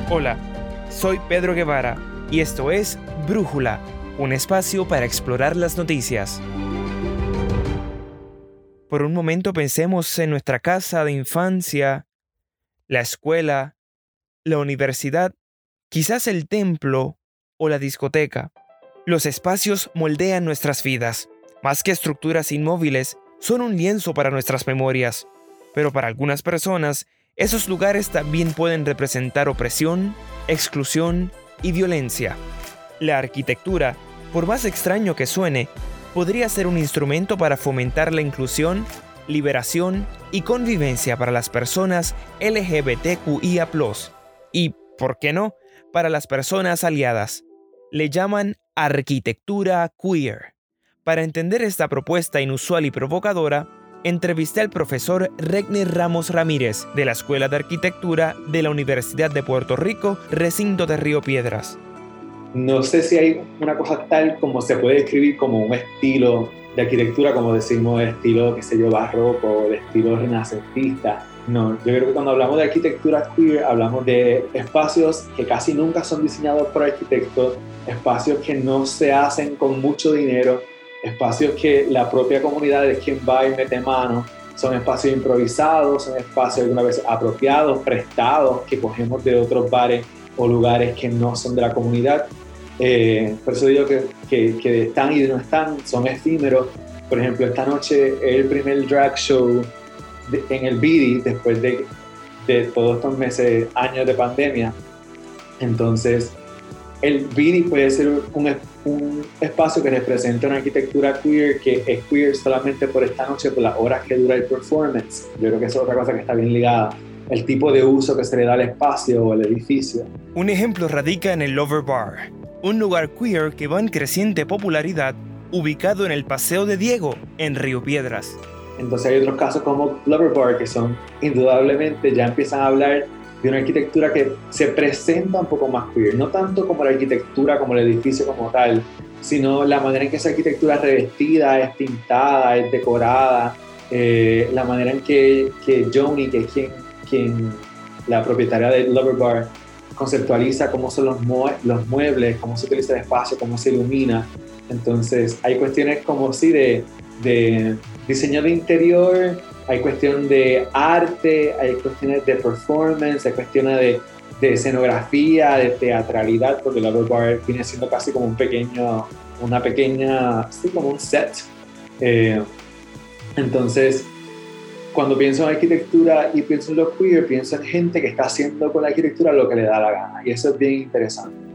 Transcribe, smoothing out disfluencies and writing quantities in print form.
Hola, soy Pedro Guevara y esto es Brújula, un espacio para explorar las noticias. Por un momento pensemos en nuestra casa de infancia, la escuela, la universidad, quizás el templo o la discoteca. Los espacios moldean nuestras vidas. Más que estructuras inmóviles, son un lienzo para nuestras memorias. Pero para algunas personas, esos lugares también pueden representar opresión, exclusión y violencia. La arquitectura, por más extraño que suene, podría ser un instrumento para fomentar la inclusión, liberación y convivencia para las personas LGBTQIA+, y, ¿por qué no?, para las personas aliadas. Le llaman arquitectura queer. Para entender esta propuesta inusual y provocadora, entrevisté al profesor Regner Ramos Ramírez de la Escuela de Arquitectura de la Universidad de Puerto Rico, recinto de Río Piedras. No sé si hay una cosa tal como se puede describir como un estilo de arquitectura, como decimos, de estilo, qué sé yo, barroco, de estilo renacentista. No, yo creo que cuando hablamos de arquitectura queer, hablamos de espacios que casi nunca son diseñados por arquitectos, espacios que no se hacen con mucho dinero, espacios que la propia comunidad es quien va y mete mano, son espacios improvisados, son espacios alguna vez apropiados, prestados, que cogemos de otros bares o lugares que no son de la comunidad. Por eso digo que están y no están, son efímeros. Por ejemplo, esta noche es el primer drag show en el BIDI después de todos estos meses, años de pandemia. Entonces, el BIDI puede ser un espacio que representa una arquitectura queer, que es queer solamente por esta noche, por las horas que dura el performance. Yo creo que eso es otra cosa que está bien ligada. El tipo de uso que se le da al espacio o al edificio. Un ejemplo radica en el Lover Bar, un lugar queer que va en creciente popularidad, ubicado en el Paseo de Diego, en Río Piedras. Entonces hay otros casos como Lover Bar, que son indudablemente, ya empiezan a hablar de una arquitectura que se presenta un poco más queer, no tanto como la arquitectura, como el edificio como tal, sino la manera en que esa arquitectura es revestida, es pintada, es decorada, la manera en que Joni, que es quien la propietaria del Lover Bar, conceptualiza cómo son los muebles, cómo se utiliza el espacio, cómo se ilumina. Entonces hay cuestiones como sí de diseño de interior, hay cuestión de arte, hay cuestiones de performance, hay cuestiones de escenografía, de teatralidad, porque el Lover Bar viene siendo casi como una pequeña, sí, como un set. Entonces, cuando pienso en arquitectura y pienso en lo queer, pienso en gente que está haciendo con la arquitectura lo que le da la gana, y eso es bien interesante.